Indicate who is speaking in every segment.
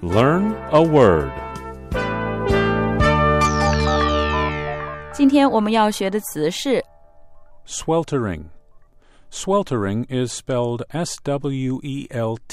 Speaker 1: Learn a word.
Speaker 2: 今天我们要学的词是
Speaker 1: Sweltering. Sweltering is spelled S-W-E-L-T-E-R-I-N-G.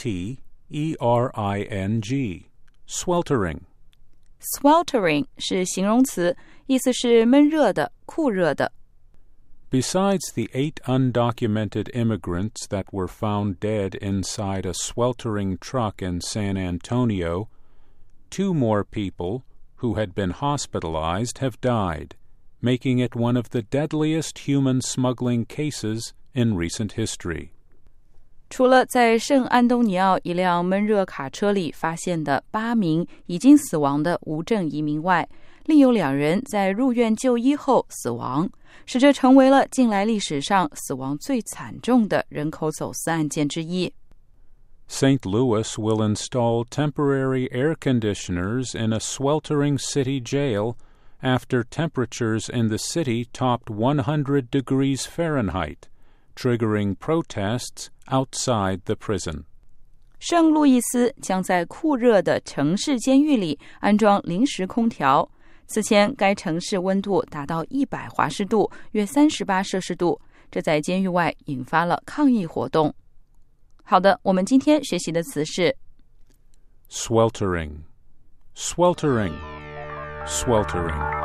Speaker 1: Sweltering.
Speaker 2: sweltering 是形容词，意思是闷热的、酷热的。
Speaker 1: Besides the 8 undocumented immigrants that were found dead inside a sweltering truck in San Antonio, 2 more people, who had been hospitalized, have died, making it one of the deadliest human smuggling cases in recent history.
Speaker 2: 除了在圣安东尼奥一辆闷热卡车里发现的8名已经死亡的无证移民外，另有2人在入院就医后死亡，使这成为了近来历史上死亡最惨重的人口走私案件之一。
Speaker 1: St. Louis will install temporary air conditioners in a sweltering city jail after temperatures in the city topped 100 degrees Fahrenheit, triggering protests outside the prison.
Speaker 2: 圣路易斯将在酷热的城市监狱里安装临时空调。此前该城市温度达到100华氏度，约38摄氏度，这在监狱外引发了抗议活动。好的，我们今天学习的词是
Speaker 1: Sweltering. Sweltering. Sweltering.